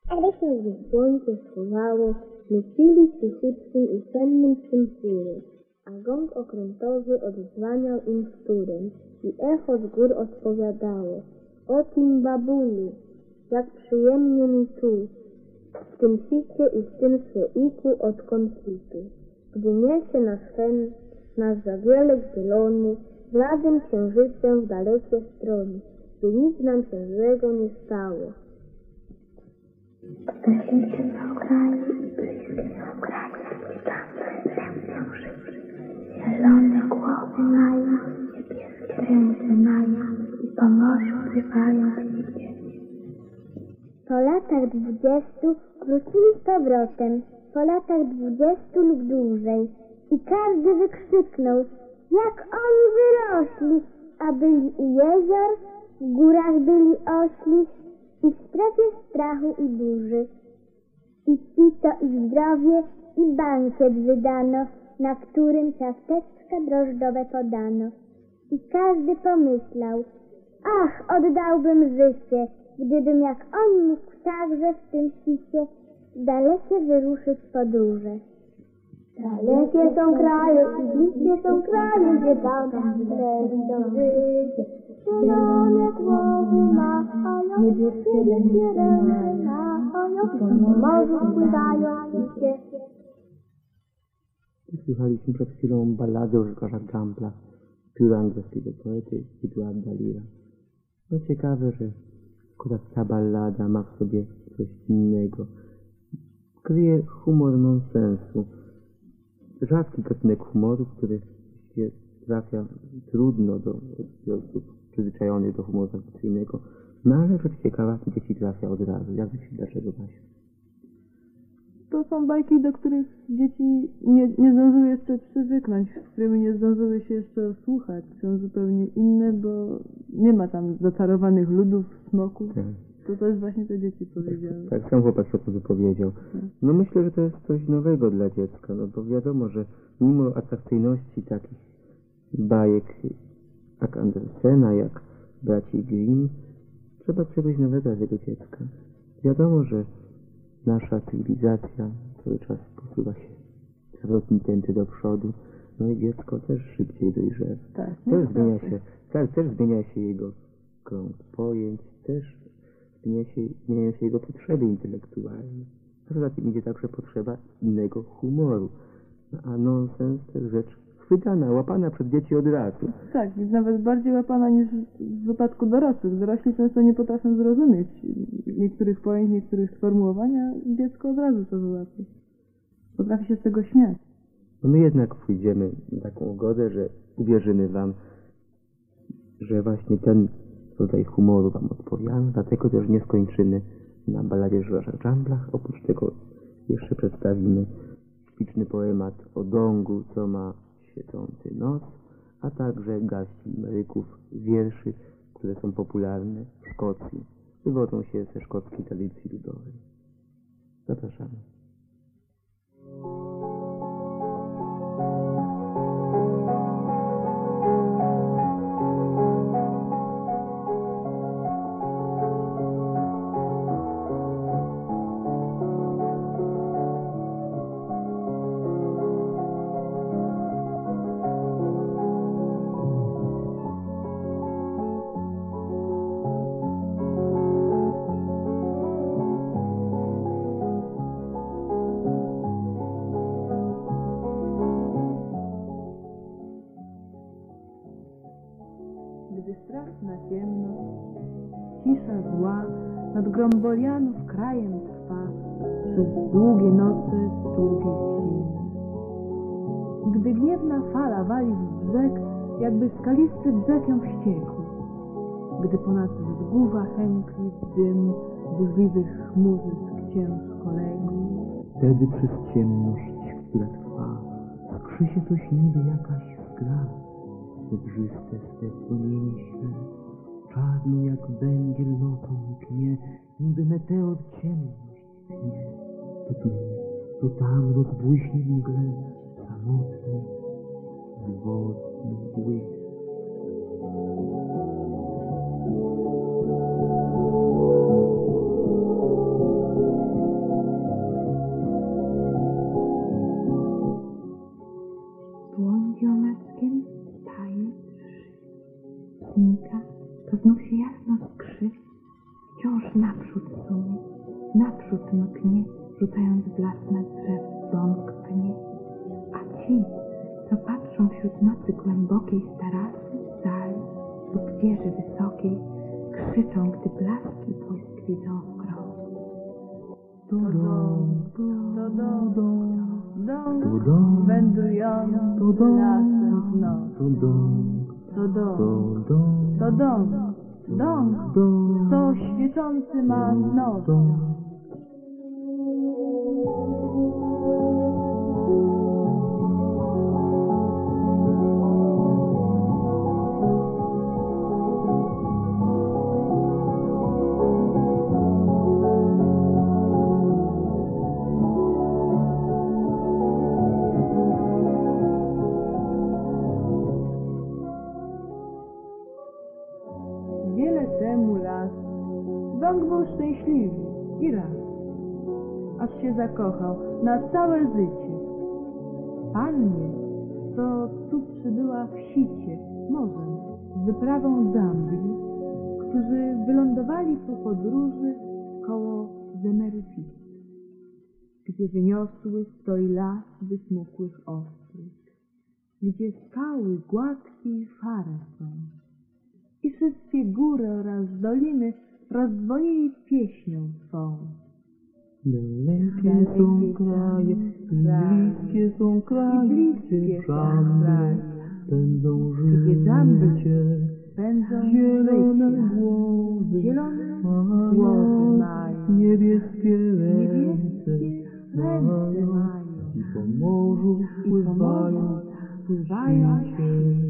Ale się gdy słońce schowało, myślili cichutkim i sennym swym chórem, a gong okrętowy odzwaniał im wtórem i echo z gór odpowiadało: o tym babulu, jak przyjemnie mi tu, w tym sicie i w tym słoiku od konfitu. Gdy niesie nasz zawielek zielony, bladym księżycem w dalekie strony, by nic nam się złego nie stało. Oddaliśmy na okraju i bliskie są kraje, gdzie tam ręce życzy. Zielone głowy mają, niebieskie ręce mają i po morzu pływają liście. Po latach 20 wrócili z powrotem, po latach 20 lub dłużej, i każdy wykrzyknął, jak oni wyrośli, a byli u jezior, w górach byli ośli i w strefie strachu i burzy. I pito i zdrowie i bankiet wydano, na którym ciasteczka drożdżowe podano. I każdy pomyślał, ach, oddałbym życie, gdybym jak on mógł także w tym świcie dalekie wyruszyć podróże. Dalekie są kraje i bliskie są kraje, gdzie tam spędzą życie. Zielone głowy machają, niebieskie ręce machają, po morzu pływają liście. Słuchaliśmy przed chwilą ballady o rzekarzach Jumpla, pióra angielskiego poety Edwarda Leara. No ciekawe, że akurat ta ballada ma w sobie coś innego. Kryje humor nonsensu. Rzadki gatunek humoru, który trafia trudno do osób przyzwyczajonych do humoru tradycyjnego. No ale rzecz ciekawa, dzieci trafia od razu. Jak myślisz, dlaczego, Basia? To są bajki, do których dzieci nie zdążyły jeszcze przywyknąć, z którymi nie zdążyły się jeszcze słuchać. Są zupełnie inne, bo nie ma tam zaczarowanych ludów, smoków. Tak. To też właśnie te dzieci powiedziały. Tak, sam chłopak się o to wypowiedział. No myślę, że to jest coś nowego dla dziecka, no bo wiadomo, że mimo atrakcyjności takich bajek jak Andersena, jak braci Grimm, trzeba czegoś nowego dla tego dziecka. Wiadomo, że nasza cywilizacja cały czas posuwa się zawrotni tęty do przodu, no i dziecko też szybciej dojrzewa. Tak, też zmienia się jego krąg pojęć, też zmieniają się jego potrzeby intelektualne. A poza tym idzie także potrzeba innego humoru. A nonsens to jest rzecz chwytana, łapana przez dzieci od razu. Tak, jest nawet bardziej łapana niż w wypadku dorosłych. Dorośli często nie potrafią zrozumieć niektórych pojęć, niektórych sformułowań, a dziecko od razu to wyłapie. Potrafi się z tego śmiać. No my jednak pójdziemy na taką ugodę, że uwierzymy wam, że właśnie ten rodzaj humoru wam odpowiada, dlatego też nie skończymy na balladzie Rzekarza Jumpla. Oprócz tego jeszcze przedstawimy śliczny poemat o dągu, co ma świecący nos, a także garści limeryków, wierszy, które są popularne w Szkocji. Wywodzą się ze szkockiej tradycji ludowej. Zapraszamy. Gdy straszna ciemność, cisza zła nad Grombolianów krajem trwa przez długie noce, długie zimy. Gdy gniewna fala wali w brzeg, jakby skalisty brzeg ją wściekł. Gdy ponad wzgórza chętli dym burzliwych chmurzysk ciężko legł. Wtedy przez ciemność, która trwa, skrzy się coś niby jakaś skra. Zebrzyste swe płomienie śle, czarno jak węgiel nocą mknie, niby meteor ciemność tnie. To tu, to tam rozbłyśnie w mgle samotny, zwodny błysk. naprzód mknie, rzucając blask na drzew, bąk pnie. A ci, co patrzą wśród nocy głębokiej z tarasy, sali lub wieży wysokiej, krzyczą, gdy blaski błysk widzą w krąg. Wędrujący lasem w nocy. To dąg, co świecący ma nos. Wiele temu lat dąg był szczęśliwy i raz, aż się zakochał na całe życie. Pannie, co tu przybyła w sicie, morzem, z wyprawą dambli, którzy wylądowali po podróży koło Zemeryfisu, gdzie wyniosły stoi las wysmukłych ostrych, gdzie skały gładkie i szare są. I wszystkie góry oraz doliny rozdzwonili pieśnią swą. Dalekie są kraje, bliskie są kraje, gdzie żambry pędzą życie, zielone głowy mają, niebieskie ręce mają, i po morzu pływają życie.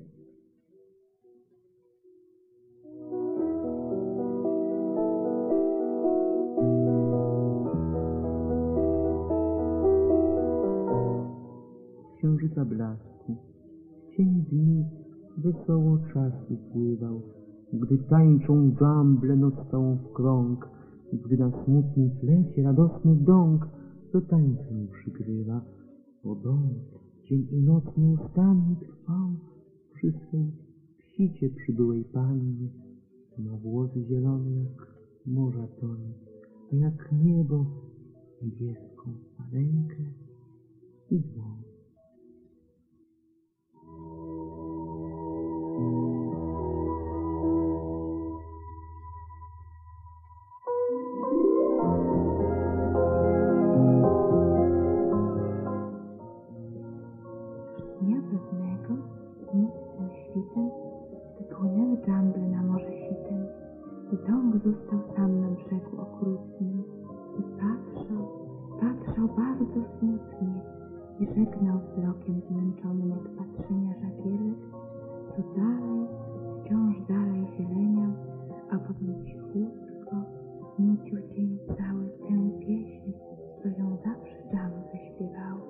Księżyca blasku, cień dni wesoło czas upływał, gdy tańczą dżamble noc całą w krąg, gdy na smutnym plecie radosny dąg do tańcem przygrywa. O dąg, dzień i noc nieustannie trwał przy swej psicie przybyłej pannie. Ma włosy zielone jak morza tonie, a jak niebo niebieską maleńkę i dzwon. Dnia pewnego, nocnym świtem, wypłynęły dżamble na morze sitem i dąg został sam na brzegu okrutnym i patrzał bardzo smutnie i żegnał wzrokiem zmęczonym od patrzenia żagielek, co dalej, wciąż dalej zieleniał, a potem cichutko nucił dzień cały tę pieśń, co ją zawsze dżamble śpiewały.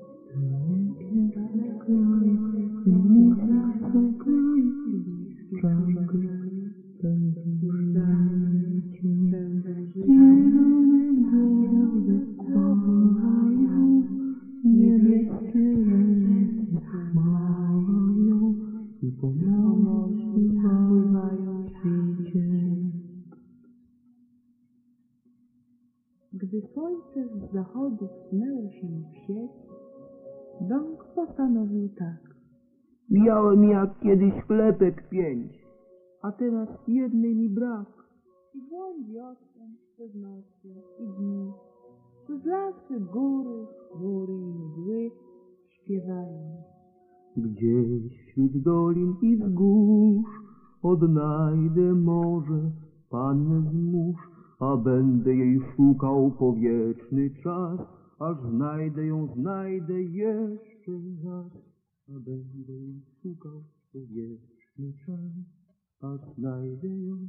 Gdy słońce z zachodu wsunęło się w sieć, dąg postanowił tak. Miałem jak kiedyś chlebek 5, a teraz jednej mi brak. I błądzi odtąd przez nocy i dni, przez lasy, góry, chmury i mgły śpiewają. Gdzieś wśród dolin i wzgórz odnajdę może pannę z mórz, a będę jej szukał po wieczny czas, aż znajdę jeszcze raz. A będę jej szukał po wieczny czas, aż znajdę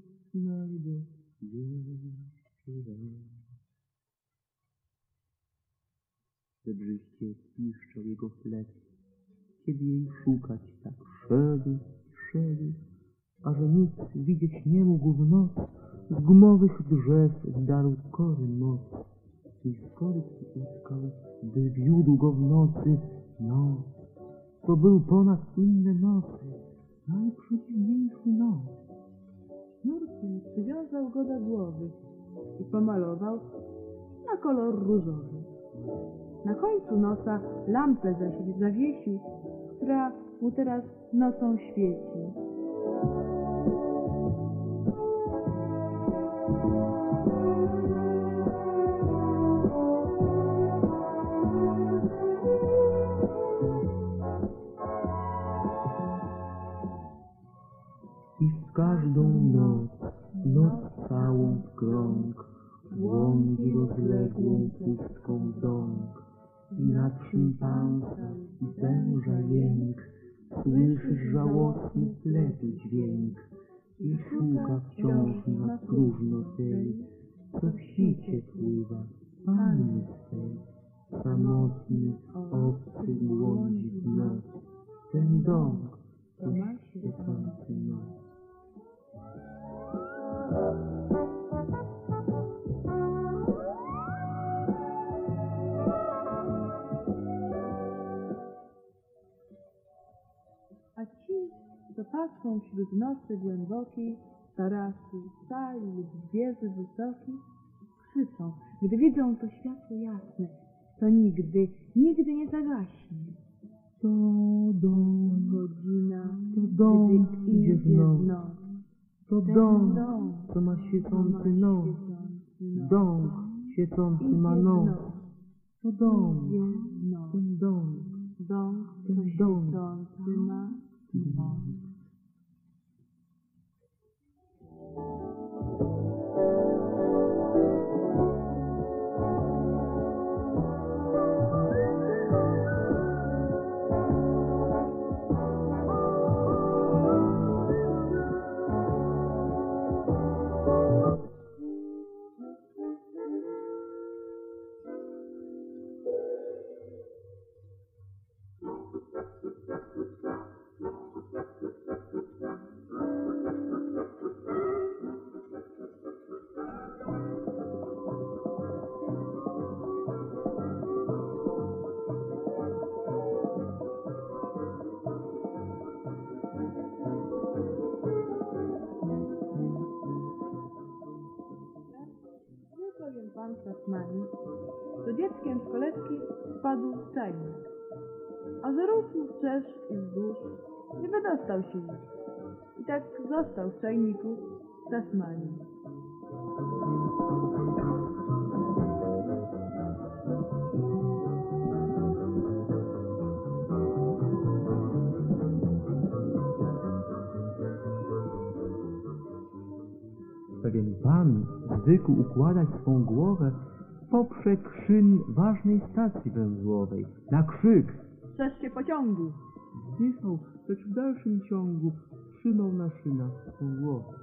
jeszcze raz. Zebrzyście piszczał jego flet, kiedy jej szukać tak szedł, a że nic widzieć nie mógł w noc, z gumowych drzew zdarł kory moc i skory uciskał, by wiódł go w nocy noc. To był ponad inne nocy, najprzeciwniejszy noc. Sznurkiem przywiązał go do głowy pomalował na kolor różowy. Na końcu nosa lampę zawiesił, która mu teraz nocą świeci. I w każdą noc całą w krąg, błądzi rozległą pustką dąg. I nad szympansa i węża jęk, słyszysz żałosny wtedy dźwięk. I szuka wciąż na próżno tej, co w sicie pływa, panny swej. Samotny, obcy błądzi w noc, ten dąg, co ma świecący nos. A ci, co patrzą wśród nocy głębokiej, tarasu, sali lub wieży wysokich, krzyczą, gdy widzą to światło jasne, to nigdy nie zagaśnie. To dom, Godzina, to dom gdy idzie w noc. To Ten dom, dom, co ma świecący nos. Dąg świecący ma idzie w nos. noc. To dom, Idzie w noc. ten dom, Dom, ten co dom. świecący ma nos. Pewien pan z Tasmanii, to dzieckiem z kolebki wpadł w czajnik, a że rósł wszerz i wzdłuż, nie wydostał się już. I tak został w czajniku w Tasmanii. Pewien pan zwykł układać swą głowę poprzek szyn ważnej stacji węzłowej. Na krzyk Strzeż się pociągu! wzdychał, lecz w dalszym ciągu trzymał na szynach swą głowę.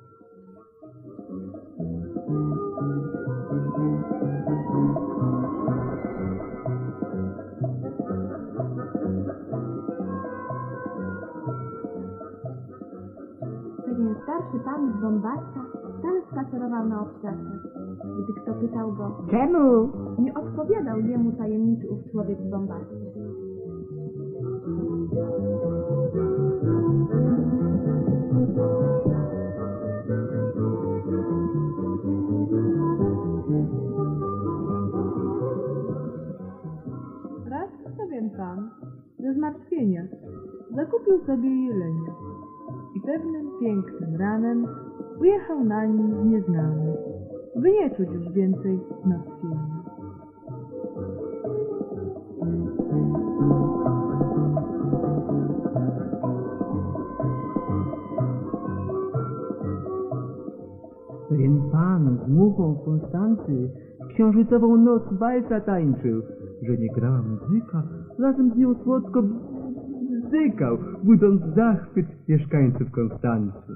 Pewien starszy pan z Bombasta wcale spacerował na obcasach. Gdy kto pytał go, Czemu? nie odpowiadał jemu tajemniczy ów człowiek z Bombastu. Raz pewien pan ze zmartwienia zakupił sobie jelenia i pewnym pięknym ranem ujechał na nim nieznany, by nie czuć już więcej zmartwienia. Pewien pan z muchą Konstancy w księżycową noc walca tańczył. Że nie grała muzyka, razem z nią słodko bzykał, budząc zachwyt mieszkańców Konstancy.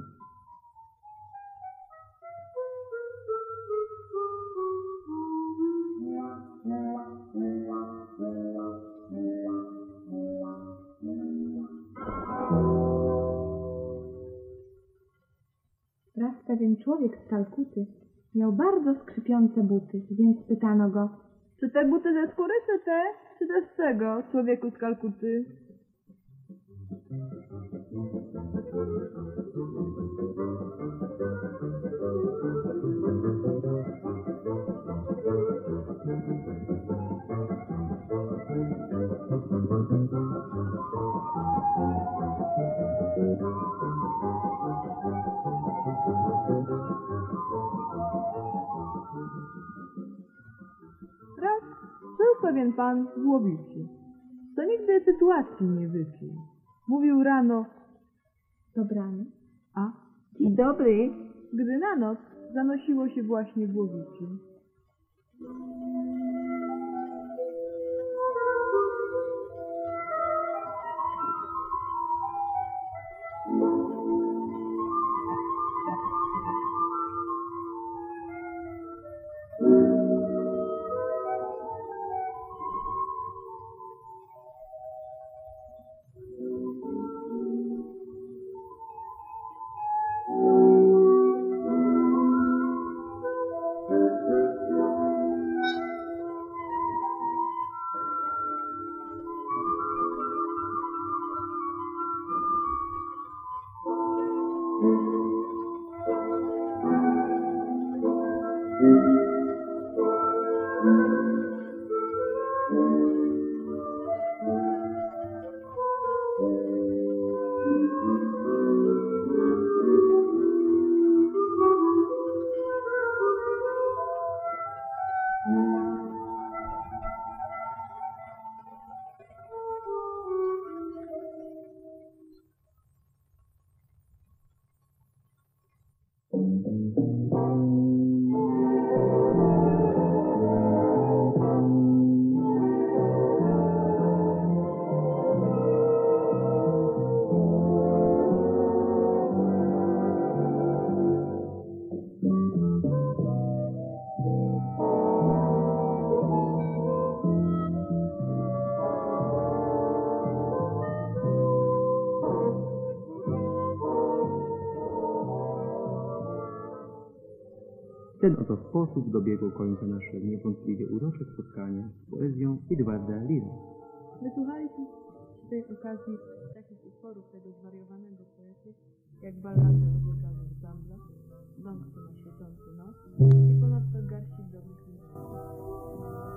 Raz pewien człowiek z Kalkuty miał bardzo skrzypiące buty, więc pytano go, Czy te buty ze skóry, czy te z czego, człowieku z Kalkuty? Raz był pewien pan w Łowicy, co nigdy sytuacji nie wypił. Mówił rano, dobranoc, a Dzień dobry. gdy na noc zanosiło się właśnie w Łowicy. W ten oto sposób dobiegło końca nasze niewątpliwie urocze spotkanie z poezją Edwarda Leara. Wysłuchaliśmy przy tej okazji takich utworów tego zwariowanego poety, jak ballady o zegarach Zambla, Dąg na świecący noc i ponadto garści drobnych listów.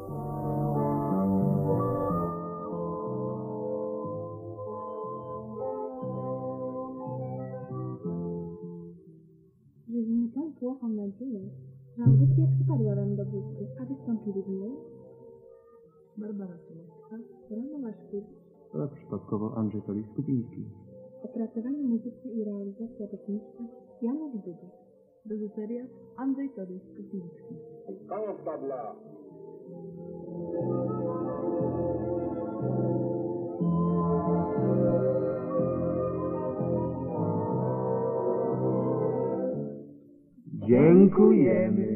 Żywimy tą płochą nadzieję, że audycja przypadła wam do gustu, a wystąpili w niej Barbara Solecka, Rano Waszkiewicz. A przypadkowo Andrzej Tolik-Skupiński. Opracowanie muzyczne i realizacja techniczna Janusz Dudek. reżyseria Andrzej Toruś-Skupiński. Koniec tabla. Dziękujemy.